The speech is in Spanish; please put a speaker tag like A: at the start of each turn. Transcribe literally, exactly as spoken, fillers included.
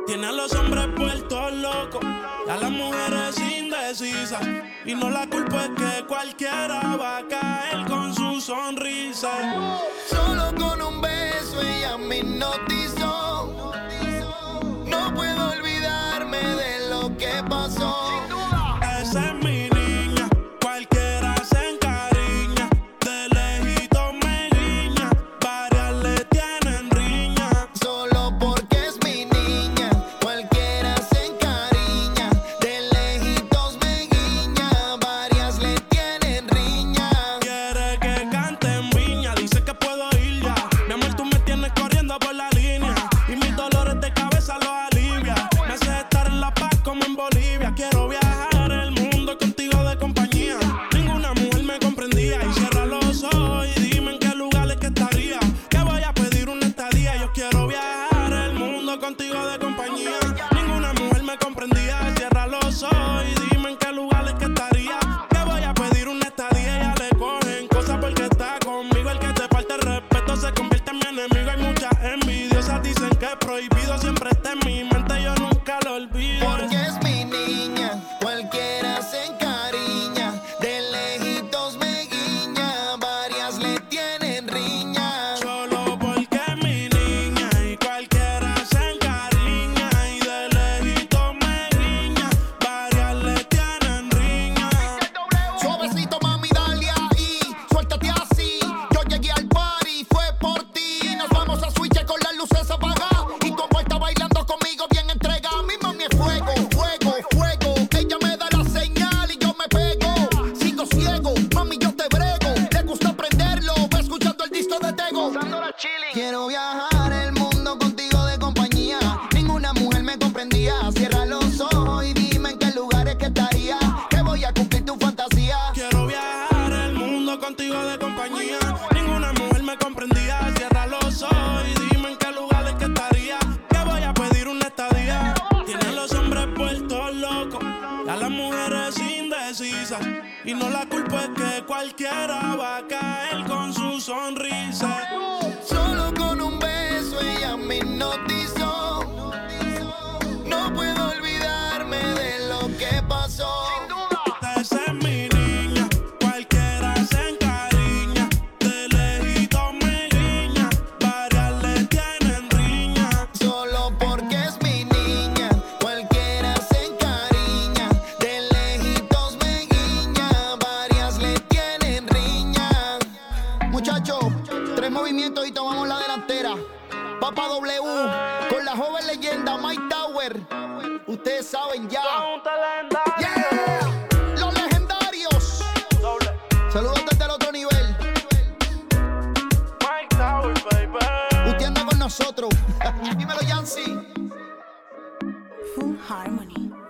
A: Tiene a los hombres puestos locos, a las mujeres indecisas. Y no la culpa es que cualquiera va a caer con su sonrisa.
B: Solo con un beso ella me hipnotizó. No puedo olvidarme de lo que pasó.
A: Esa es mi niña, cualquiera se encariña. De lejito me guiña, varias le tienen riña.
B: Solo porque es mi niña, cualquiera se encariña. De lejitos me guiña, varias le tienen riña.
A: Quiere que cante en Viña, dice que puedo ir ya. Mi amor, tú me tienes corriendo por la línea y mis dolores de cabeza los alivia. Me hace estar en La Paz como en Bolivia. Quiero viajar el mundo contigo de compañía. Ninguna mujer me comprendía. Y cierra los ojos y dime en qué lugar es que estaría. Que voy a pedir una estadía. Yo quiero viajar el mundo contigo de compañía. Ninguna mujer me comprendía. Cierra los ojos y dime en qué lugar es que estaría. Que voy a pedir una estadía. Ya le cogen cosas porque está conmigo. El que te falta el respeto se convierte en mi enemigo. Hay muchas envidiosas, dicen que es prohibido. Siempre está en mi mente, yo nunca lo olvido.
B: Porque es mi niña, cualquiera se encariña. De lejitos me guiña, varias le tienen riña.
A: Solo porque es mi niña y cualquiera se encariña. Y de lejito me guiña, varias le tienen riña.
B: Suavecito mami, dale ahí, suéltate así. Yo llegué al party, fue por ti. Nos vamos a switch con las luces apagadas. Y como está bailando conmigo bien entrega, mi mami es fuego, fuego, fuego. Ella me da la señal y yo me pego. Sigo ciego, mami yo te brego. Le gusta aprenderlo, va escuchando el disco de Tego. Quiero viajar el mundo contigo de compañía. Ninguna mujer me comprendía. Cierra los ojos y dime en qué lugares que estaría. Que voy a cumplir tu fantasía.
A: Quiero viajar el mundo contigo de compañía. Ninguna mujer me comprendía. Cierra los ojos y dime en qué lugar es que estaría. Que voy a pedir una estadía. Tiene a los hombres puestos locos, a las mujeres indecisas. Y no la culpa es que cualquiera va a caer con su sonrisa.
B: Solo con un beso ella me hipnotizó. No puedo olvidarme de lo que pasó.
A: Esa es mi niña, cualquiera se encariña. De lejito me guiña, varias le tienen riña.
B: Solo porque es mi niña, cualquiera se encariña. De lejitos me guiña, varias le tienen riña. Muchachos, tres movimientos y tomamos la delantera. Papa W, con la joven leyenda Mike Tower. Ustedes saben ya. Yeah, los legendarios. Saludos desde el otro nivel.
A: Mike Tower, baby.
B: Usted anda con nosotros. Dímelo, Yancy.
C: Full Harmony.